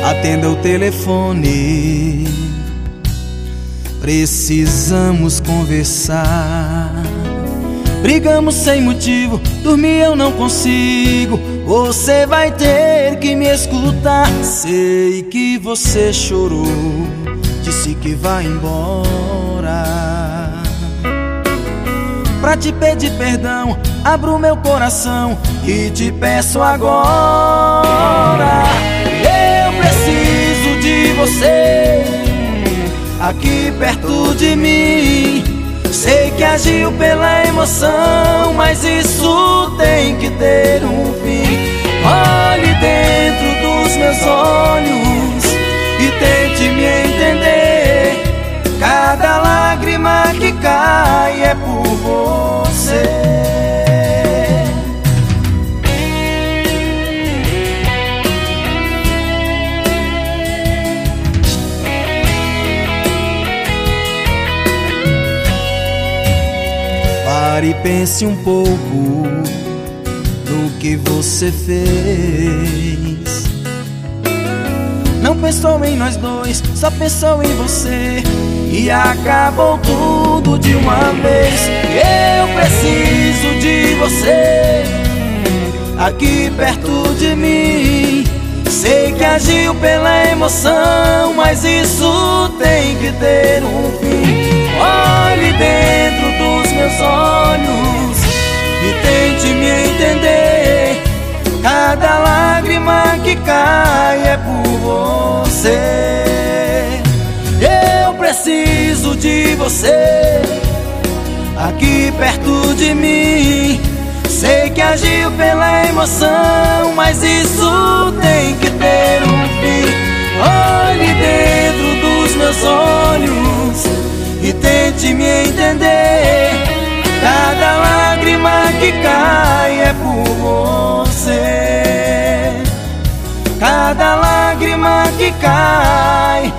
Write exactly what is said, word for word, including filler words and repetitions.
Atenda o telefone, precisamos conversar. Brigamos sem motivo, dormir eu não consigo. Você vai ter que me escutar. Sei que você chorou, disse que vai embora. Pra te pedir perdão, abro meu coração e te peço agora. Eu preciso de você aqui perto de mim. Sei que agiu pela emoção, mas isso tem que ter um fim. Olhe dentro dos meus olhos e tente me entender. Cada lágrima que cai é por você. Pare e pense um pouco no que você fez. Não pensou em nós dois, só pensou em você, e acabou tudo de uma vez. Eu preciso de você aqui perto de mim. Sei que agiu pela emoção, mas isso tem que ter um fim. Olhe dentro dos meus olhos e tente me entender. Cada lágrima que cai é por você. Eu preciso de você aqui perto de mim. Sei que agiu pela emoção, mas isso tem que ter um fim. Olhe dentro dos meus olhos e tente me entender. Cada lágrima que cai é por você. Cada lágrima que cai